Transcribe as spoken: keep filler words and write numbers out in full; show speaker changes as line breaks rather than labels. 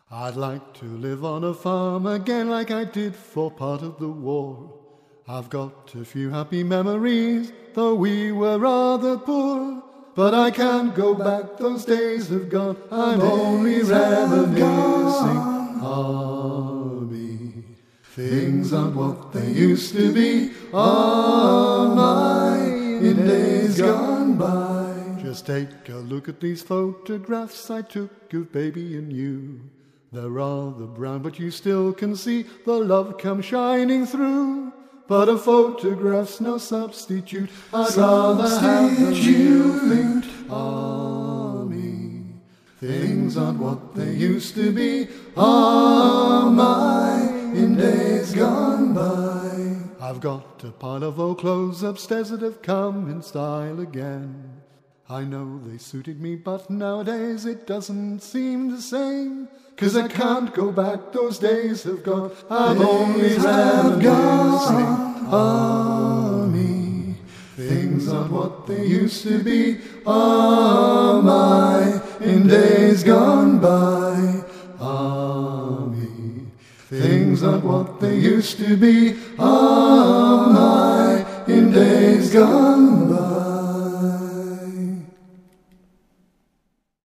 I'd like to live on a farm again like I did for part of the war. I've got a few happy memories, though we were rather poor. But I can't go back, those days have gone, I'm only reminiscing. Army, things aren't what they used to be, oh my, in days gone by. Just take a look at these photographs I took of baby and you. They're rather brown, but you still can see the love come shining through. But a photograph's no substitute, I'd rather have the real thing. Army, things aren't what they used to be, oh my, in days gone by. I've got a pile of old clothes upstairs that have come in style again. I know they suited me, but nowadays it doesn't seem the same. 'Cause I can't go back, those days have gone, I'm only reminiscing. Army, things aren't what they used to be, oh my, in days gone by. Army, things aren't what they used to be, oh my, in days gone by.